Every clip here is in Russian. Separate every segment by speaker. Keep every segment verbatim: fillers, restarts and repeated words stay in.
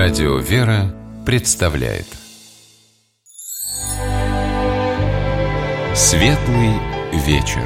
Speaker 1: Радио «Вера» представляет Светлый вечер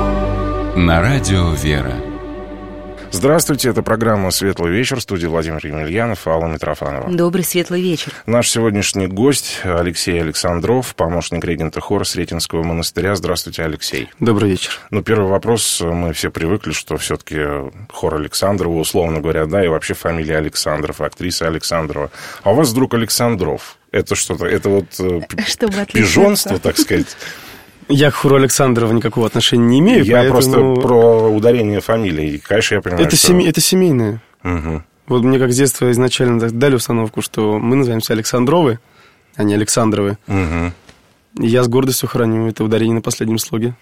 Speaker 1: на Радио «Вера».
Speaker 2: Здравствуйте, это программа «Светлый вечер», в студии Владимир Емельянов, Алла Митрофанова.
Speaker 3: Добрый светлый вечер.
Speaker 2: Наш сегодняшний гость Алексей Александров, помощник регента хора Сретенского монастыря. Здравствуйте, Алексей.
Speaker 4: Добрый вечер.
Speaker 2: Ну, первый вопрос. Мы все привыкли, что все-таки хор Александрова, условно говоря, да, и вообще фамилия Александров, актриса Александрова. А у вас вдруг Александров. Это что-то, это вот пижонство, так сказать.
Speaker 4: Я к хору Александрова никакого отношения не имею.
Speaker 2: Я
Speaker 4: поэтому...
Speaker 2: просто про ударение фамилии. Конечно, я понимаю,
Speaker 4: это,
Speaker 2: что...
Speaker 4: семей... это семейное.
Speaker 2: Угу.
Speaker 4: Вот мне как с детства изначально дали установку, что мы называемся Александровы, а не Александровы.
Speaker 2: Угу.
Speaker 4: И я с гордостью храню это ударение на последнем слоге.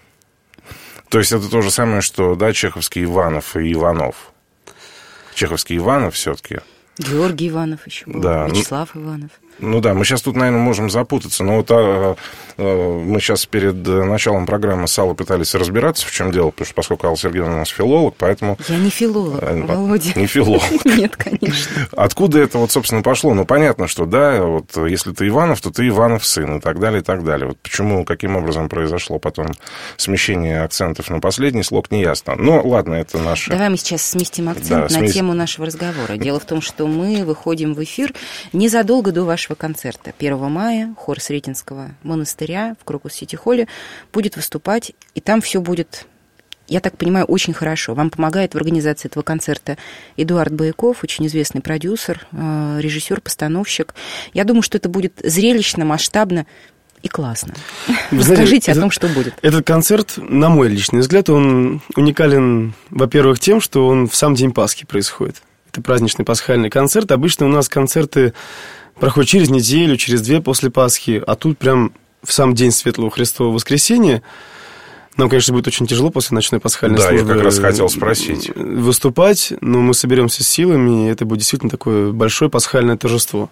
Speaker 2: То есть это то же самое, что, да, чеховский Иванов и Иванов. Чеховский Иванов все-таки.
Speaker 3: Георгий Иванов еще был,
Speaker 2: да.
Speaker 3: Вячеслав Иванов.
Speaker 2: Ну да, мы сейчас тут, наверное, можем запутаться, но вот а, а, мы сейчас перед началом программы с Аллой пытались разбираться, в чем дело, потому что поскольку Алла Сергеевна у нас филолог, поэтому...
Speaker 3: Я не филолог, а, Володя.
Speaker 2: Не филолог.
Speaker 3: Нет, конечно.
Speaker 2: Откуда это вот, собственно, пошло? Ну, понятно, что, да, вот если ты Иванов, то ты Иванов сын и так далее, и так далее. Вот почему, каким образом произошло потом смещение акцентов на последний слог, не ясно. Но, ладно, это наше...
Speaker 3: Давай мы сейчас сместим акцент
Speaker 2: да,
Speaker 3: на
Speaker 2: смес...
Speaker 3: тему нашего разговора. Дело в том, что мы выходим в эфир незадолго до вашего концерта. первого мая хор Сретенского монастыря в Крокус-Сити-холле будет выступать, и там все будет, я так понимаю, очень хорошо. Вам помогает в организации этого концерта Эдуард Бояков, очень известный продюсер, режиссер, постановщик. Я думаю, что это будет зрелищно, масштабно и классно. Вы знаете, Расскажите
Speaker 4: этот,
Speaker 3: о том, что будет.
Speaker 4: Этот концерт, на мой личный взгляд, он уникален, во-первых, тем, что он в сам день Пасхи происходит. Это праздничный пасхальный концерт. Обычно у нас концерты проходит через неделю, через две после Пасхи, а тут прям в сам день Светлого Христового Воскресения. Нам, конечно, будет очень тяжело после ночной пасхальной
Speaker 2: да,
Speaker 4: службы
Speaker 2: я как раз хотел спросить.
Speaker 4: Выступать, но мы соберемся с силами, и это будет действительно такое большое пасхальное торжество.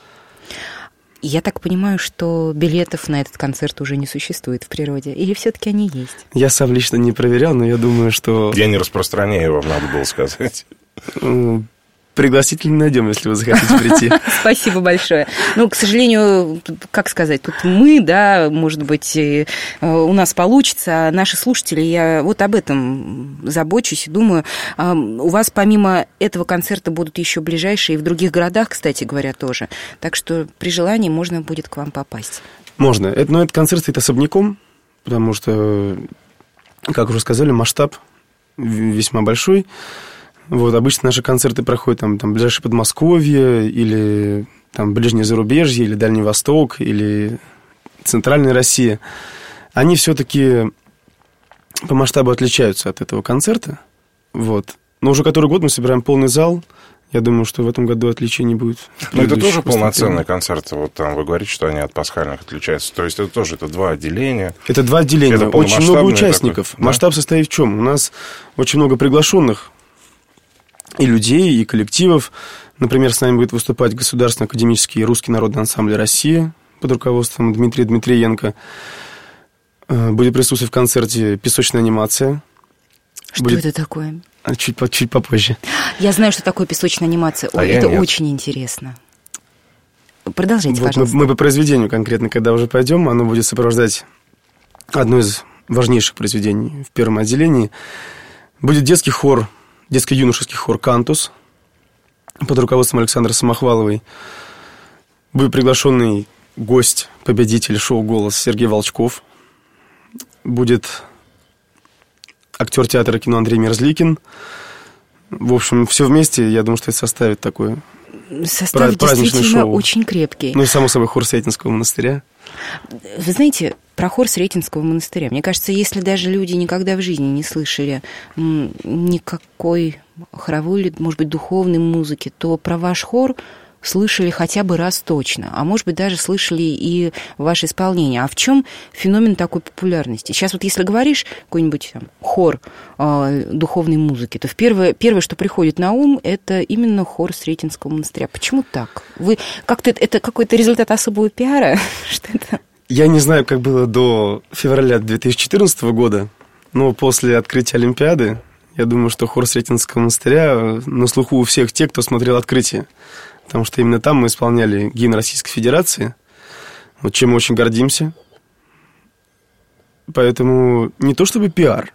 Speaker 3: Я так понимаю, что билетов на этот концерт уже не существует в природе, или все-таки они есть?
Speaker 4: Я сам лично не проверял, но я думаю, что...
Speaker 2: Я не распространяю, вам надо было сказать.
Speaker 4: Пригласительно найдем, если вы захотите прийти.
Speaker 3: Спасибо большое. Ну, к сожалению, как сказать, тут мы, да, может быть, у нас получится, а наши слушатели, я вот об этом забочусь и думаю. У вас помимо этого концерта будут еще ближайшие и в других городах, кстати говоря, тоже. Так что при желании можно будет к вам попасть.
Speaker 4: Можно. Но этот концерт стоит особняком, потому что, как уже сказали, масштаб весьма большой. Вот, обычно наши концерты проходят там, там ближайшее Подмосковье, или там ближнее зарубежье, или Дальний Восток, или Центральная Россия. Они все-таки по масштабу отличаются от этого концерта. Вот. Но уже который год мы собираем полный зал. Я думаю, что в этом году отличий не будет.
Speaker 2: Но это тоже полноценные концерты. Вот там вы говорите, что они от пасхальных отличаются. То есть это тоже это два отделения.
Speaker 4: Это два отделения. Это очень много участников. Такой, да? Масштаб состоит в чем? У нас очень много приглашенных и людей, и коллективов. Например, с нами будет выступать Государственный академический русский народный ансамбль «Россия» под руководством Дмитрия Дмитриенко. Будет присутствовать в концерте «Песочная анимация».
Speaker 3: Что
Speaker 4: будет...
Speaker 3: это такое?
Speaker 4: Чуть, чуть попозже.
Speaker 3: Я знаю, что такое песочная анимация.
Speaker 2: А
Speaker 3: Ой, это нет. Очень интересно. Продолжайте,
Speaker 4: вот
Speaker 3: пожалуйста.
Speaker 4: Мы, мы по произведению конкретно, когда уже пойдем, оно будет сопровождать одно из важнейших произведений в первом отделении. Будет детский хор, детско-юношеский хор «Кантус» под руководством Александры Самохваловой. Будет приглашенный гость, победитель шоу «Голос» Сергей Волчков. Будет актер театра и кино Андрей Мерзликин. В общем, все вместе, я думаю, что это составит такое
Speaker 3: Состав
Speaker 4: праздничное
Speaker 3: действительно
Speaker 4: шоу.
Speaker 3: Очень крепкий.
Speaker 4: Ну и, само собой, хор Сретенского монастыря.
Speaker 3: Вы знаете, про хор Сретенского монастыря. Мне кажется, если даже люди никогда в жизни не слышали никакой хоровой или, может быть, духовной музыки, то про ваш хор слышали хотя бы раз точно, а может быть, даже слышали и ваше исполнение. А в чем феномен такой популярности? Сейчас вот если говоришь какой-нибудь там, хор э, духовной музыки, то в первое, первое, что приходит на ум, это именно хор Сретенского монастыря. Почему так? Вы как-то это какой-то результат особого пиара? Что это?
Speaker 4: Я не знаю, как было до февраля две тысячи четырнадцатого года, но после открытия Олимпиады Я думаю, что хор Сретенского монастыря на слуху у всех тех, кто смотрел «Открытие». Потому что именно там мы исполняли гимн Российской Федерации, вот чем мы очень гордимся. Поэтому не то чтобы пиар,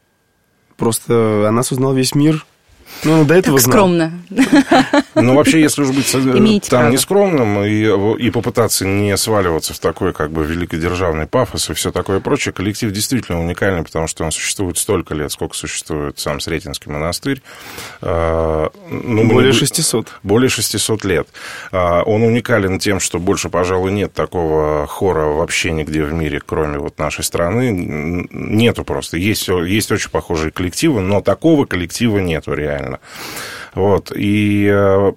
Speaker 4: просто о нас узнал весь мир. Ну, до этого
Speaker 3: так скромно.
Speaker 2: Ну, вообще, если уж быть
Speaker 3: Имеете
Speaker 2: там
Speaker 3: право.
Speaker 2: не скромным и, и попытаться не сваливаться в такой как бы великодержавный пафос и все такое прочее, коллектив действительно уникальный, потому что он существует столько лет, сколько существует сам Сретенский монастырь. Ну,
Speaker 4: более шестисот.
Speaker 2: Более шестисот лет. Он уникален тем, что больше, пожалуй, нет такого хора вообще нигде в мире, кроме вот нашей страны. Нету просто. Есть, есть очень похожие коллективы, но такого коллектива нету реально. Вот, и э,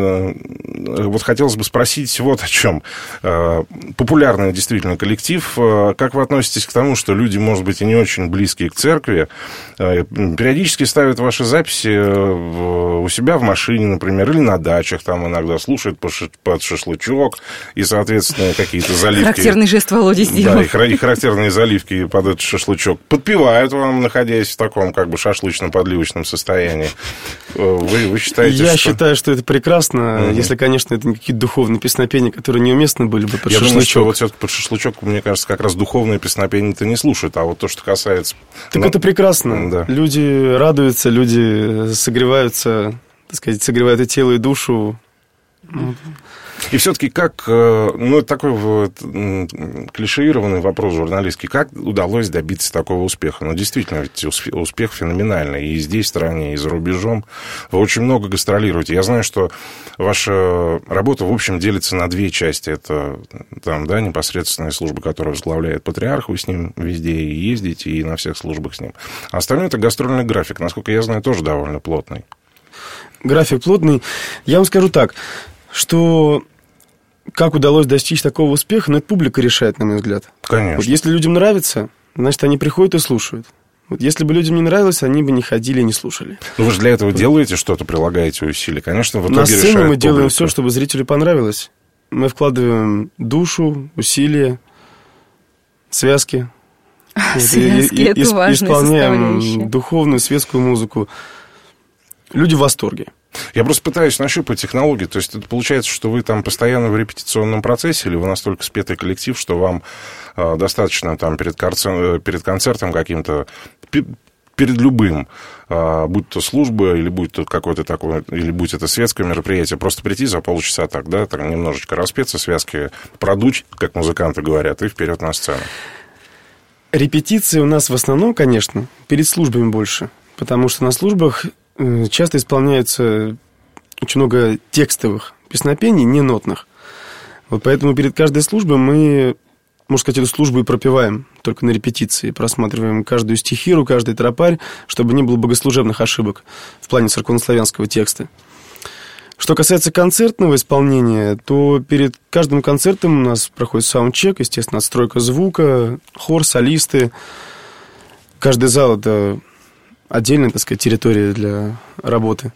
Speaker 2: вот хотелось бы спросить вот о чем. Э, популярный действительно коллектив. Э, как вы относитесь к тому, что люди, может быть, и не очень близкие к церкви, э, периодически ставят ваши записи в, у себя в машине, например, или на дачах, там иногда слушают под шашлычок, и, соответственно, какие-то заливки...
Speaker 3: Характерный жест Володи сделал.
Speaker 2: Да, и характерные заливки под этот шашлычок подпевают вам, находясь в таком как бы шашлычно-подливочном состоянии. Вы, вы считаете,
Speaker 4: Я
Speaker 2: что...
Speaker 4: считаю, что это прекрасно, угу. если, конечно, это не какие-то духовные песнопения, которые неуместны были бы под
Speaker 2: Я
Speaker 4: шашлычок.
Speaker 2: думаю, что вот все-таки под шашлычок, мне кажется, как раз духовные песнопения-то не слушают, а вот то, что касается...
Speaker 4: Так
Speaker 2: ну,
Speaker 4: это прекрасно.
Speaker 2: Да.
Speaker 4: Люди радуются, люди согреваются, так сказать, согревают и тело, и душу. Вот.
Speaker 2: И все-таки как, ну, это такой вот клишеированный вопрос журналистский, как удалось добиться такого успеха? Ну, действительно, ведь успех феноменальный и здесь, в стране, и за рубежом. Вы очень много гастролируете. Я знаю, что ваша работа, в общем, делится на две части. Это там, да, непосредственная служба, которую возглавляет патриарх, вы с ним везде и ездите, и на всех службах с ним. А остальное – это гастрольный график, насколько я знаю, тоже довольно плотный.
Speaker 4: График плотный. Я вам скажу так, что как удалось достичь такого успеха, но это публика решает, на мой взгляд.
Speaker 2: Конечно.
Speaker 4: Вот если людям нравится, значит, они приходят и слушают. Вот если бы людям не нравилось, они бы не ходили и не слушали.
Speaker 2: Ну, вы же для этого делаете что-то, прилагаете усилия. Конечно, в итоге
Speaker 4: на сцене
Speaker 2: решает
Speaker 4: мы делаем
Speaker 2: публика.
Speaker 4: все, чтобы зрителю понравилось. Мы вкладываем душу, усилия, связки.
Speaker 3: Связки,
Speaker 4: и,
Speaker 3: это
Speaker 4: и,
Speaker 3: важная
Speaker 4: исполняем
Speaker 3: составляющая.
Speaker 4: Духовную, светскую музыку. Люди в восторге.
Speaker 2: Я просто пытаюсь нащупать технологии. То есть, это получается, что вы там постоянно в репетиционном процессе, или вы настолько спетый коллектив, что вам э, достаточно там перед, концер... перед концертом каким-то, перед любым, э, будь то служба, или будь то какое-то такое, или будь это светское мероприятие, просто прийти за полчаса так, да, так немножечко распеться, связки продуть, как музыканты говорят, и вперед на сцену.
Speaker 4: Репетиции у нас в основном, конечно, перед службами больше, потому что на службах часто исполняется очень много текстовых песнопений, не нотных. Вот поэтому перед каждой службой мы, можно сказать, эту службу и пропеваем только на репетиции. Просматриваем каждую стихиру, каждый тропарь, чтобы не было богослужебных ошибок в плане церковнославянского текста. Что касается концертного исполнения, то перед каждым концертом у нас проходит саундчек, естественно, отстройка звука, хор, солисты. Каждый зал – это отдельная, так сказать, территория для работы.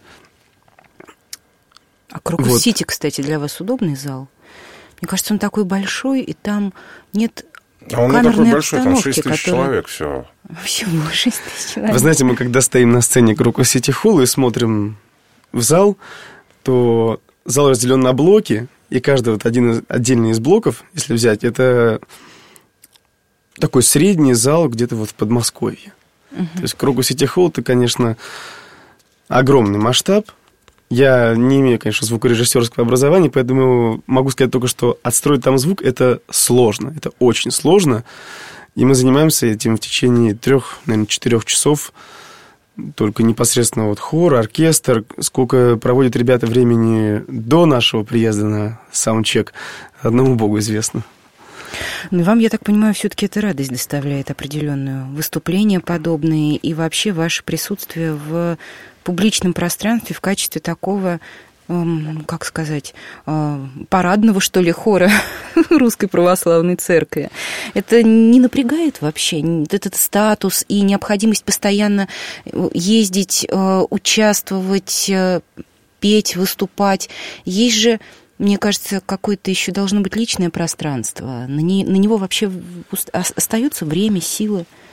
Speaker 3: А Крокус-Сити, вот. Кстати, для вас удобный зал? Мне кажется, он такой большой, и там нет
Speaker 2: а он не такой большой, там шесть тысяч
Speaker 3: который...
Speaker 2: человек всего.
Speaker 3: Всего шесть тысяч человек.
Speaker 4: Вы знаете, мы когда стоим на сцене Крокус-Сити Холла и смотрим в зал, то зал разделен на блоки, и каждый вот один из, отдельный из блоков, если взять, это такой средний зал где-то вот в Подмосковье. Uh-huh. То есть Крокус-Сити Холл – это, конечно, огромный масштаб. Я не имею, конечно, звукорежиссерского образования, поэтому могу сказать только, что отстроить там звук – это сложно, это очень сложно. И мы занимаемся этим в течение трех, наверное, четырех часов. Только непосредственно вот хор, оркестр, сколько проводят ребята времени до нашего приезда на саундчек, одному Богу известно.
Speaker 3: Ну и вам, я так понимаю, все-таки это радость доставляет определенную. Выступления подобные и вообще ваше присутствие в публичном пространстве в качестве такого, эм, как сказать, э, парадного, что ли, хора Русской Православной Церкви. Это не напрягает вообще этот статус и необходимость постоянно ездить, э, участвовать, э, петь, выступать? Есть же... Мне кажется, какое-то еще должно быть личное пространство. На, не, на него вообще остается время, силы.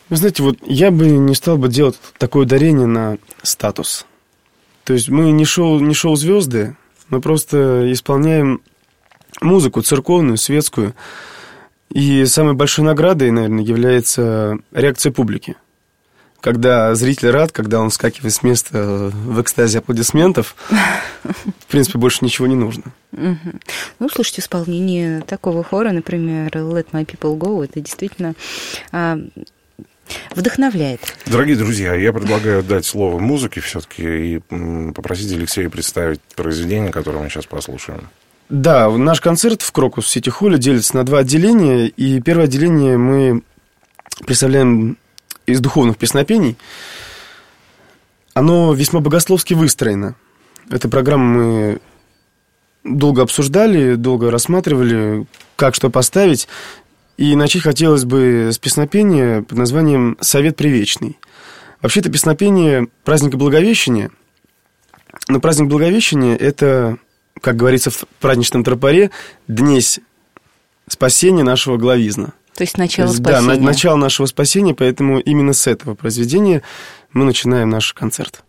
Speaker 4: Вы знаете, вот я бы не стал бы делать такое ударение на статус. То есть мы не шоу, не шоу-звезды, мы просто исполняем музыку церковную, светскую. И самой большой наградой, наверное, является реакция публики. Когда зритель рад, когда он вскакивает с места в экстазе аплодисментов, в принципе, больше ничего не нужно.
Speaker 3: Угу. Ну, слушайте, исполнение такого хора, например, «Let my people go», это действительно а, вдохновляет.
Speaker 2: Дорогие друзья, я предлагаю дать слово музыке все-таки и попросить Алексея представить произведение, которое мы сейчас послушаем.
Speaker 4: Да, наш концерт в Крокус Сити Холле делится на два отделения, и первое отделение мы представляем из духовных песнопений. Оно весьма богословски выстроено. Эту программу мы долго обсуждали, долго рассматривали, как что поставить. И начать хотелось бы с песнопения под названием «Совет привечный». Вообще, это песнопение праздника Благовещения. Но праздник Благовещения – это, как говорится в праздничном тропаре, днесь спасения нашего главизна.
Speaker 3: То есть начало
Speaker 4: То есть,
Speaker 3: спасения.
Speaker 4: Да, начало нашего спасения, поэтому именно с этого произведения мы начинаем наш концерт.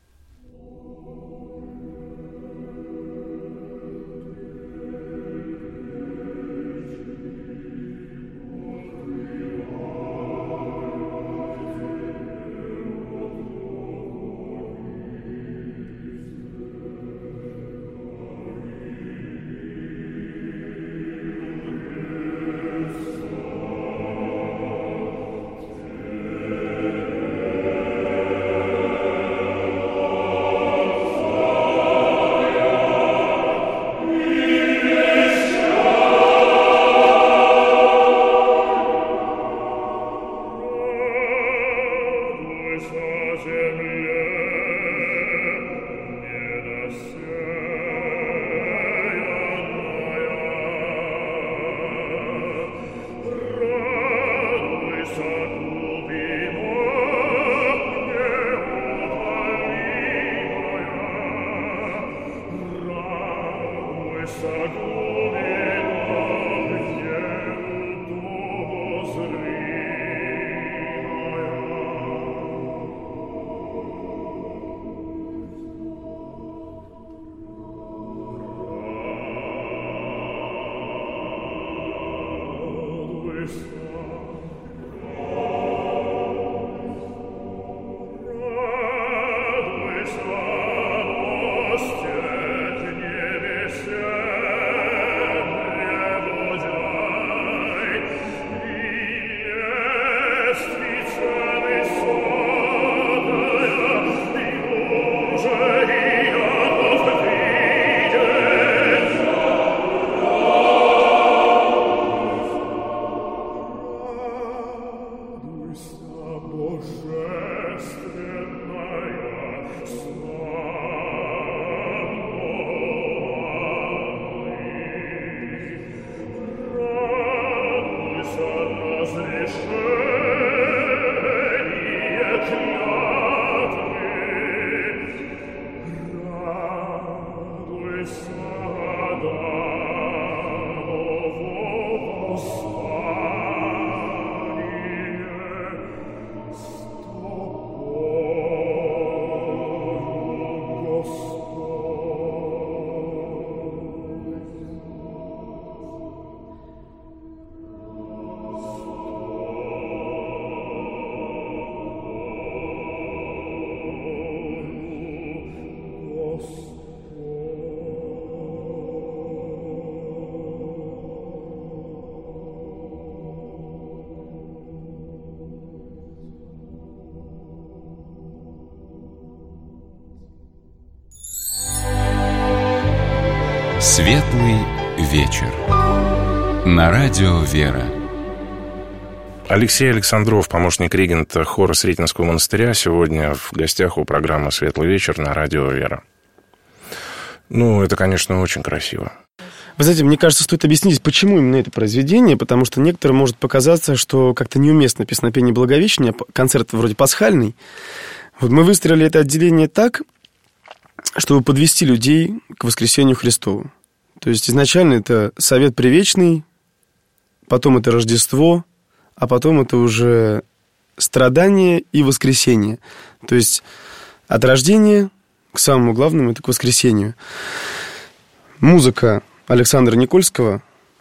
Speaker 1: Светлый вечер. На радио «Вера».
Speaker 2: Алексей Александров, помощник регента хора Сретенского монастыря, сегодня в гостях у программы «Светлый вечер» на радио «Вера». Ну, это, конечно, очень красиво.
Speaker 4: Вы знаете, мне кажется, стоит объяснить, почему именно это произведение, потому что некоторым может показаться, что как-то неуместно песнопение Благовещения, концерт вроде пасхальный. Вот мы выстроили это отделение так, чтобы подвести людей к воскресению Христову. То есть изначально это совет привечный, потом это Рождество, а потом это уже страдание и воскресение. То есть от рождения к самому главному, это к воскресению. Музыка Александра Никольского,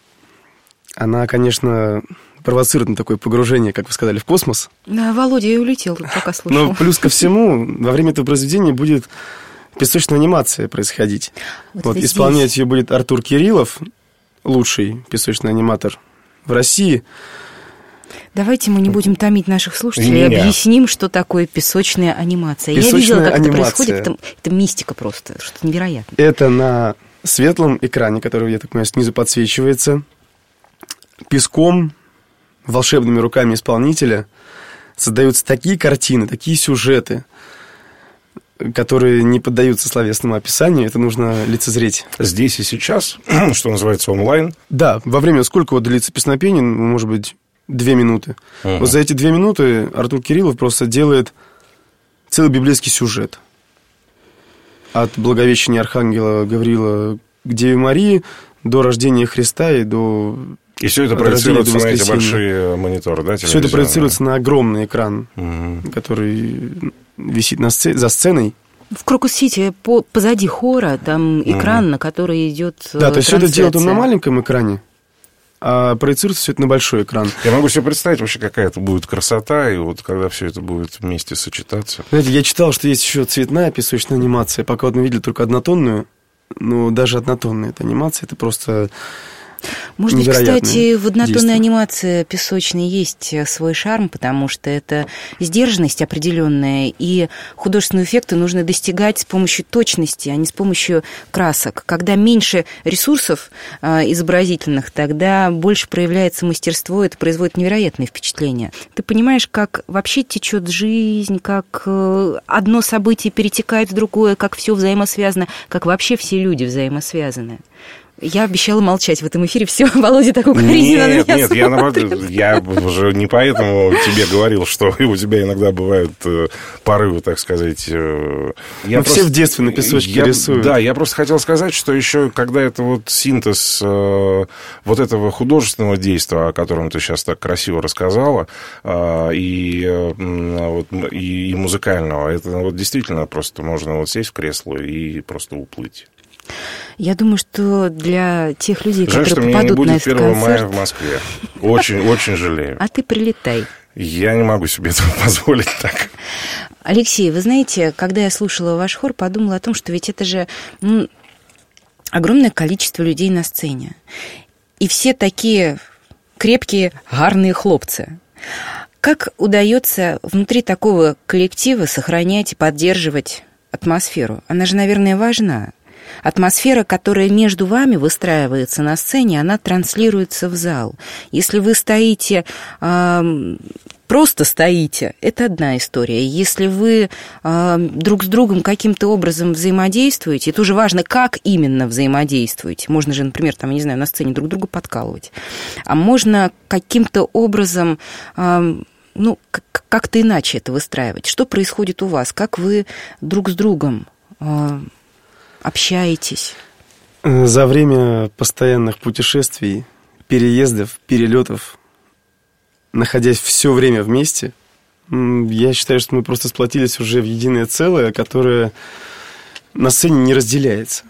Speaker 4: она, конечно, провоцирует на такое погружение, как вы сказали, в космос.
Speaker 3: Да, Володя и улетел, пока слушал.
Speaker 4: Но плюс ко всему, во время этого произведения будет песочная анимация происходить. Вот вот, исполнять здесь ее будет Артур Кириллов, лучший песочный аниматор в России.
Speaker 3: Давайте мы не будем томить наших слушателей, и объясним, что такое песочная анимация.
Speaker 4: Песочная
Speaker 3: Я видела, как
Speaker 4: анимация.
Speaker 3: это происходит, это, это мистика просто, что-то невероятное.
Speaker 4: Это на светлом экране, который, я так понимаю, снизу подсвечивается, песком, волшебными руками исполнителя создаются такие картины, такие сюжеты, которые не поддаются словесному описанию, это нужно лицезреть.
Speaker 2: Здесь и сейчас, что называется, онлайн?
Speaker 4: Да, во время, сколько вот длится песнопение, может быть, две минуты. Uh-huh. Вот за эти две минуты Артур Кириллов просто делает целый библейский сюжет. От Благовещения Архангела Гавриила к Деве Марии до рождения Христа и до...
Speaker 2: И все это проецируется на эти большие мониторы, да?
Speaker 4: Все это проецируется на огромный экран, угу. который висит на сцене, за сценой.
Speaker 3: В Крокус-Сити по, позади хора там экран, угу. на который идет
Speaker 4: Да, то есть все это делают на маленьком экране, а проецируется все это на большой экран.
Speaker 2: Я могу себе представить вообще, какая это будет красота, и вот когда все это будет вместе сочетаться.
Speaker 4: Знаете, я читал, что есть еще цветная песочная анимация, пока вот мы видели только однотонную, но даже однотонная эта анимация, это просто...
Speaker 3: Может быть, кстати, в однотонной анимации песочной есть свой шарм, потому что это сдержанность определенная, и художественные эффекты нужно достигать с помощью точности, а не с помощью красок. Когда меньше ресурсов изобразительных, тогда больше проявляется мастерство, это производит невероятное впечатление. Ты понимаешь, как вообще течет жизнь, как одно событие перетекает в другое, как все взаимосвязано, как вообще все люди взаимосвязаны. Я обещала молчать в этом эфире. Все, Володя так укоризненно на меня
Speaker 2: Нет, нет, я, наоборот, я уже не поэтому тебе говорил, что у тебя иногда бывают порывы, так сказать. Я
Speaker 4: ну,
Speaker 2: просто,
Speaker 4: все в детстве на песочке
Speaker 2: я,
Speaker 4: рисуют.
Speaker 2: Да, я просто хотел сказать, что еще, когда это вот синтез э, вот этого художественного действия, о котором ты сейчас так красиво рассказала, э, и, э, вот, и, и музыкального, это вот действительно просто можно вот сесть в кресло и просто уплыть.
Speaker 3: Я думаю, что для тех людей,
Speaker 2: Жаль,
Speaker 3: которые попадут на этот концерт...
Speaker 2: Жаль, что меня не будет первого мая в Москве. Очень, очень жалею.
Speaker 3: А ты прилетай.
Speaker 2: Я не могу себе этого позволить так.
Speaker 3: Алексей, вы знаете, когда я слушала ваш хор, подумала о том, что ведь это же ну, огромное количество людей на сцене. И все такие крепкие, гарные хлопцы. Как удается внутри такого коллектива сохранять и поддерживать атмосферу? Она же, наверное, важна. Атмосфера, которая между вами выстраивается на сцене, она транслируется в зал. Если вы стоите, э, просто стоите, это одна история. Если вы э, друг с другом каким-то образом взаимодействуете, это уже важно, как именно взаимодействуете. Можно же, например, там, я не знаю, на сцене друг друга подкалывать. А можно каким-то образом... Э, ну, как-то иначе это выстраивать. Что происходит у вас? Как вы друг с другом... Э, общаетесь?
Speaker 4: За время постоянных путешествий, переездов, перелетов, находясь все время вместе, я считаю, что мы просто сплотились уже в единое целое, которое на сцене не разделяется.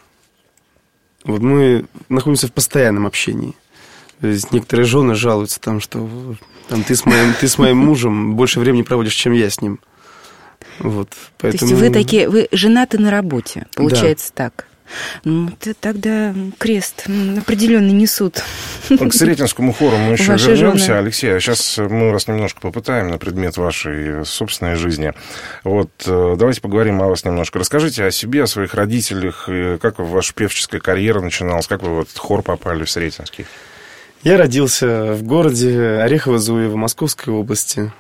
Speaker 4: Вот мы находимся в постоянном общении. То есть некоторые жены жалуются, там, что там, ты, с моим, ты с моим мужем больше времени проводишь, чем я с ним. Вот, поэтому...
Speaker 3: То есть вы такие, вы женаты на работе, получается, да. Так. Ну, тогда крест определенно несут.
Speaker 2: К Сретенскому хору мы еще Ваши вернемся, жены. Алексей. А сейчас мы вас немножко попытаем на предмет вашей собственной жизни. Вот, давайте поговорим о вас немножко. Расскажите о себе, о своих родителях, как ваша певческая карьера начиналась, как вы в этот хор попали в Сретенский?
Speaker 4: Я родился в городе Орехово-Зуево, Московской области.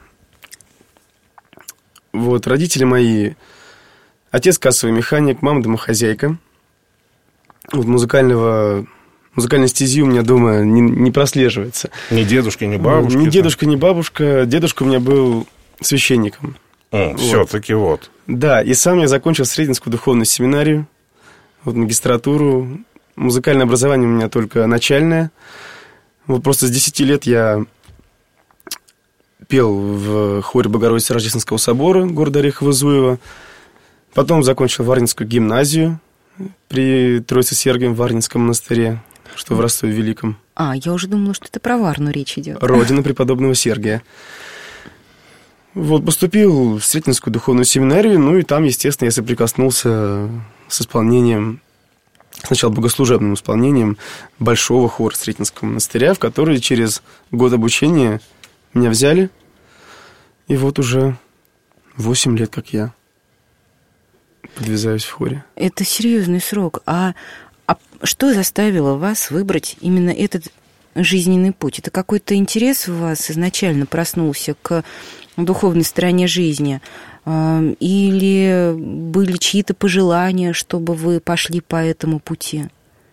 Speaker 4: Вот, родители мои, отец кассовый механик, мама домохозяйка. Вот музыкального, музыкальной стези у меня дома не, не прослеживается.
Speaker 2: Ни дедушки, ни бабушки?
Speaker 4: Ни дедушка, ни бабушка. Дедушка у меня был священником.
Speaker 2: О, вот. Все-таки вот.
Speaker 4: Да, и сам я закончил Сретенскую духовную семинарию, вот, магистратуру. Музыкальное образование у меня только начальное. Вот просто с десяти лет я пел в хоре Богородицы Рождественского собора города Орехово-Зуево. Потом закончил Варнинскую гимназию при Троице-Сергиевом Варнинском монастыре, что в Ростове-Великом.
Speaker 3: А, я уже думала, что это про Варну речь идет.
Speaker 4: Родина преподобного Сергия. Вот, поступил в Сретенскую духовную семинарию, ну и там, естественно, я соприкоснулся с исполнением, сначала богослужебным исполнением большого хора Сретенского монастыря, в который через год обучения меня взяли, и вот уже восемь лет, как я подвязаюсь в хоре.
Speaker 3: Это серьезный срок. А, а что заставило вас выбрать именно этот жизненный путь? Это какой-то интерес у вас изначально проснулся к духовной стороне жизни? Или были чьи-то пожелания, чтобы вы пошли по этому пути?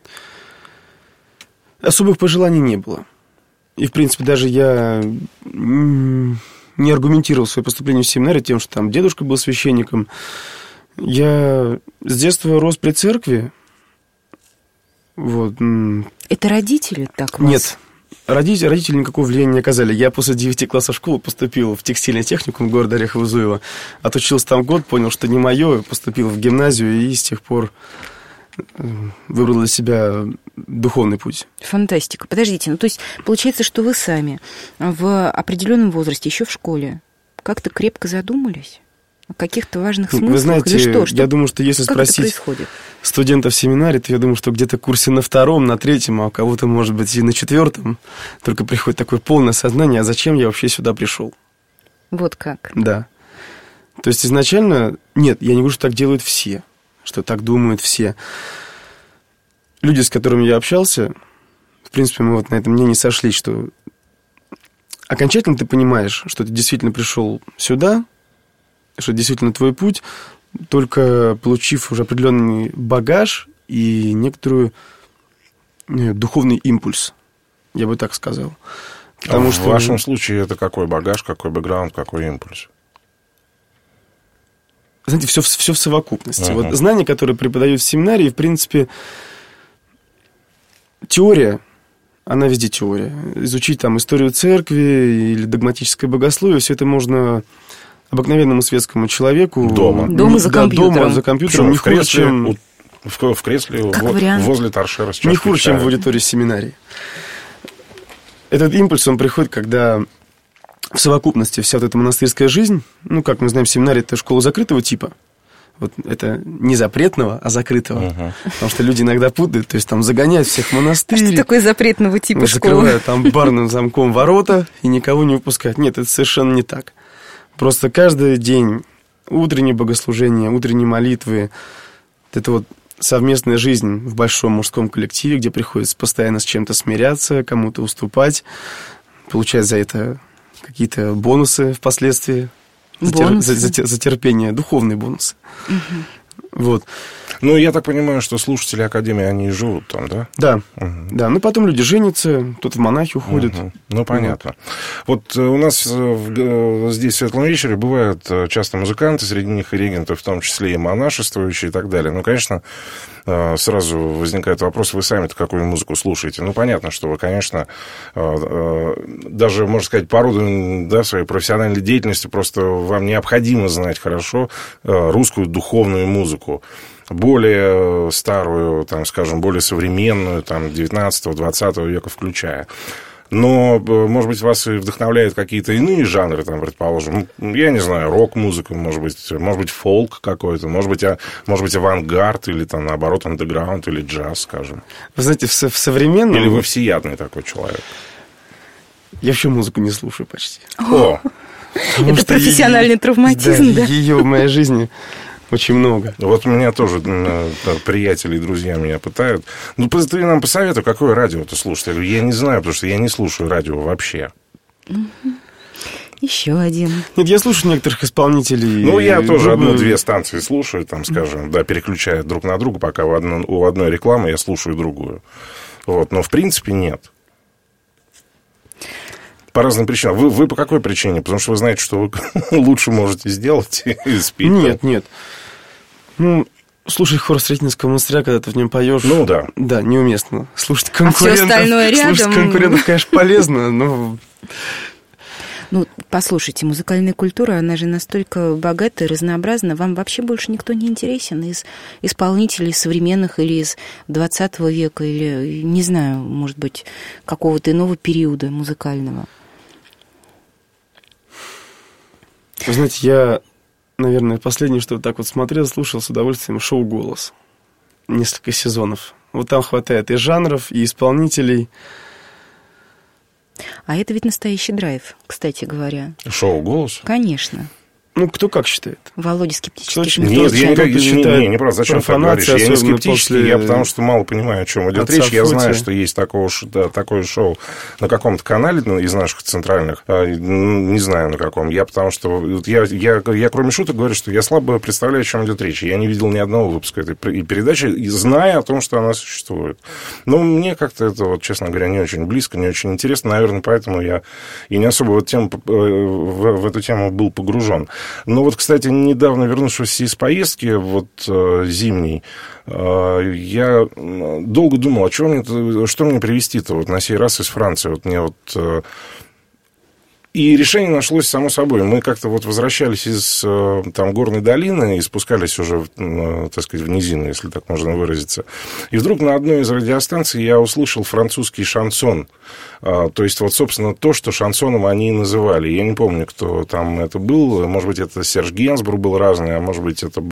Speaker 4: Особых пожеланий не было. И, в принципе, даже я не аргументировал свое поступление в семинарию тем, что там дедушка был священником. Я с детства рос при церкви. Вот.
Speaker 3: Это родители так вас?
Speaker 4: Нет. Родители, родители никакого влияния не оказали. Я после девяти классов школы поступил в текстильный техникум города Орехово-Зуево. Отучился там год, понял, что не мое, поступил в гимназию и с тех пор выбрал для себя духовный путь.
Speaker 3: Фантастика. Подождите, ну то есть получается, что вы сами в определенном возрасте, еще в школе, как-то крепко задумались о каких-то важных смыслах?
Speaker 4: Вы знаете,
Speaker 3: или что? Что?
Speaker 4: Я думаю, что если
Speaker 3: как
Speaker 4: спросить студентов семинарии, то я думаю, что где-то в курсе на втором, на третьем, а у кого-то, может быть, и на четвертом, только приходит такое полное сознание, а зачем я вообще сюда пришел?
Speaker 3: Вот как?
Speaker 4: Да. То есть изначально, нет, я не говорю, что так делают все, что так думают все. Люди, с которыми я общался, в принципе, мы вот на этом мнении сошлись, что окончательно ты понимаешь, что ты действительно пришел сюда, что это действительно твой путь, только получив уже определенный багаж и некоторую духовный импульс, я бы так сказал.
Speaker 2: Потому а что... В вашем случае это какой багаж, какой бэкграунд, какой импульс?
Speaker 4: Знаете, все, все в совокупности.
Speaker 2: Uh-huh.
Speaker 4: Вот знания, которые преподают в семинарии, в принципе, теория, она везде теория. Изучить там историю церкви или догматическое богословие, все это можно обыкновенному светскому человеку
Speaker 2: дома,
Speaker 3: дома за компьютером,
Speaker 4: да, дома за компьютером, не хуже, чем
Speaker 2: в, в кресле в, возле торшера с чашкой
Speaker 4: не хуже,
Speaker 2: чая.
Speaker 4: Чем в аудитории семинарии. Этот импульс, он приходит, когда в совокупности вся вот эта монастырская жизнь, ну, как мы знаем, семинария – это школа закрытого типа. Вот это не запретного, а закрытого. Uh-huh. Потому что люди иногда путают, то есть там загоняют всех в монастырь.
Speaker 3: А что такое запретного типа школа?
Speaker 4: Закрывают там барным замком ворота и никого не выпускают. Нет, это совершенно не так. Просто каждый день утреннее богослужение, утренние молитвы, это вот совместная жизнь в большом мужском коллективе, где приходится постоянно с чем-то смиряться, кому-то уступать, получать за это какие-то бонусы впоследствии.
Speaker 3: Бонусы?
Speaker 4: За, за, за терпение, духовные бонусы.
Speaker 3: Угу.
Speaker 4: Вот.
Speaker 2: Ну, я так понимаю, что слушатели Академии, они живут там, да?
Speaker 4: Да,
Speaker 2: угу.
Speaker 4: да. Ну, потом люди женятся, тут в монахи уходят.
Speaker 2: Угу. Ну, понятно. Вот, вот у нас в, здесь в Светлом вечере бывают часто музыканты, среди них и регенты, в том числе и монашествующие и так далее. Ну, конечно, сразу возникает вопрос, вы сами-то какую музыку слушаете? Ну, понятно, что вы, конечно, даже, можно сказать, по роду, да, своей профессиональной деятельности просто вам необходимо знать хорошо русскую духовную музыку. Более старую, там, скажем, более современную, там, девятнадцатого-двадцатого века включая. Но, может быть, вас и вдохновляют какие-то иные жанры, там, предположим, я не знаю, рок-музыка, может быть, может быть, фолк какой-то, может быть, а, может быть, авангард, или, там, наоборот, андеграунд, или джаз, скажем.
Speaker 4: Вы знаете, в, в современном...
Speaker 2: Или вы всеядный такой человек?
Speaker 4: Я вообще музыку не слушаю почти.
Speaker 2: О!
Speaker 3: Это профессиональный травматизм, да?
Speaker 4: Ее в моей жизни... Очень много.
Speaker 2: Вот у меня тоже приятели и друзья меня пытают. Ну, ты нам посоветуй, какое радио ты слушаешь? Я говорю, я не знаю, потому что я не слушаю радио вообще.
Speaker 3: Еще один.
Speaker 4: Нет, я слушаю некоторых исполнителей.
Speaker 2: Ну, я тоже одну-две станции слушаю, там, скажем, да, переключаю друг на друга, пока у одной, у одной рекламы я слушаю другую. Вот, но в принципе нет. По разным причинам. Вы, вы по какой причине? Потому что вы знаете, что вы лучше можете сделать и спить.
Speaker 4: Нет, нет. Ну, слушать хор Сретенского монастыря, когда ты в нем поешь.
Speaker 2: Ну, да.
Speaker 4: Да, неуместно. Слушать конкурентов.
Speaker 3: А все остальное рядом.
Speaker 4: Слушать конкурентов, конечно, полезно, но...
Speaker 3: Ну, послушайте, музыкальная культура, она же настолько богата и разнообразна. Вам вообще больше никто не интересен из исполнителей современных или из двадцатого века, или, не знаю, может быть, какого-то иного периода музыкального?
Speaker 4: Вы знаете, я, наверное, последнее, что так вот смотрел, слушал с удовольствием шоу «Голос». Несколько сезонов. Вот там хватает и жанров, и исполнителей.
Speaker 3: А это ведь настоящий драйв, кстати говоря.
Speaker 2: Шоу «Голос»?
Speaker 3: Конечно.
Speaker 4: Ну, кто как считает?
Speaker 3: Володя скептически.
Speaker 2: Нет, я никак не считаю. Не, не правда, зачем ты говоришь? Я не скептический, я потому что мало понимаю, о чем идет речь. Я знаю, что есть такое, да, такое шоу на каком-то канале из наших центральных, не знаю на каком. Я потому что, я, я, я кроме шуток говорю, что я слабо представляю, о чем идет речь. Я не видел ни одного выпуска этой передачи, зная о том, что она существует. Но мне как-то это, вот, честно говоря, не очень близко, не очень интересно. Наверное, поэтому я и не особо в эту тему, в, в эту тему был погружен. Но вот, кстати, недавно вернувшись из поездки вот, э, зимней, э, я долго думал, а что мне, что мне привезти-то вот, на сей раз из Франции. Вот мне вот... Э, И решение нашлось само собой. Мы как-то вот возвращались из там, горной долины и спускались уже, так сказать, в низины, если так можно выразиться. И вдруг на одной из радиостанций я услышал французский шансон. То есть, вот, собственно, то, что шансоном они и называли. Я не помню, кто там это был. Может быть, это Серж Генсбур был разный, а может быть, это...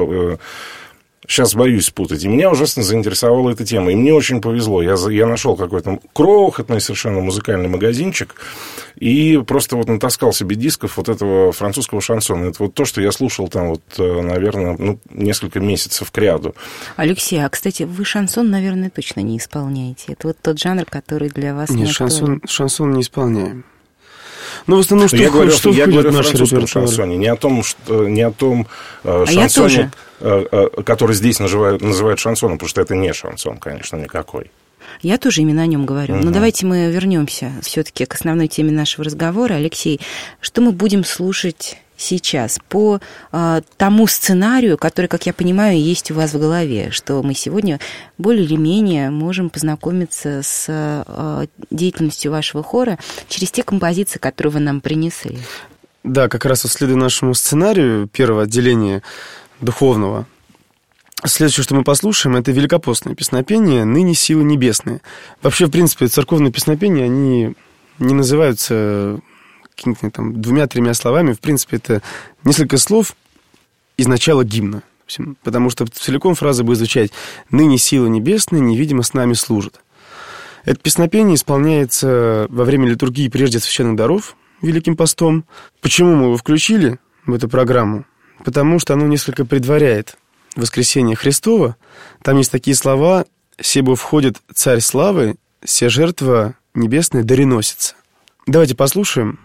Speaker 2: Сейчас боюсь спутать. И меня ужасно заинтересовала эта тема. И мне очень повезло. Я, я нашел какой-то крохотный совершенно музыкальный магазинчик и просто вот натаскал себе дисков вот этого французского шансона. Это вот то, что я слушал там вот, наверное, ну, несколько месяцев кряду.
Speaker 3: Алексей, а, кстати, вы шансон, наверное, точно не исполняете. Это вот тот жанр, который для вас
Speaker 4: не
Speaker 3: Нет,
Speaker 4: шансон, шансон не исполняем. Ну, в основном, что,
Speaker 2: я говорю,
Speaker 4: что
Speaker 2: я
Speaker 4: входит
Speaker 2: говорю
Speaker 4: в наш репертуар?
Speaker 2: Шансоне, не о том, что, не о том
Speaker 3: а
Speaker 2: шансоне, который здесь называют, называют шансоном, потому что это не шансон, конечно, никакой.
Speaker 3: Я тоже именно о нем говорю. Uh-huh. Но давайте мы вернемся все-таки к основной теме нашего разговора. Алексей, что мы будем слушать сейчас по а, тому сценарию, который, как я понимаю, есть у вас в голове, что мы сегодня более или менее можем познакомиться с а, деятельностью вашего хора через те композиции, которые вы нам принесли.
Speaker 4: Да, как раз вот следуя нашему сценарию первого отделения духовного, следующее, что мы послушаем, это великопостное песнопение «Ныне силы небесные». Вообще, в принципе, церковные песнопения, они не называются какими-то там двумя-тремя словами. В принципе, это несколько слов из начала гимна. Потому что целиком фраза будет звучать «Ныне силы небесные невидимо с нами служат». Это песнопение исполняется во время литургии прежде священных даров Великим постом. Почему мы его включили в эту программу? Потому что оно несколько предваряет воскресение Христова. Там есть такие слова: «Себо входит царь славы, се жертва небесная дареносится». Давайте послушаем.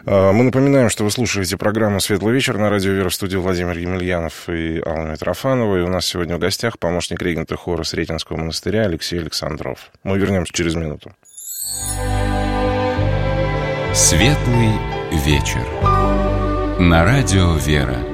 Speaker 2: Мы напоминаем, что вы слушаете программу «Светлый вечер» на радио «Вера», в студии Владимир Емельянов и Алла Митрофанова. И у нас сегодня в гостях помощник регента хора Сретенского монастыря Алексей Александров. Мы вернемся через минуту.
Speaker 1: «Светлый вечер» на радио «Вера».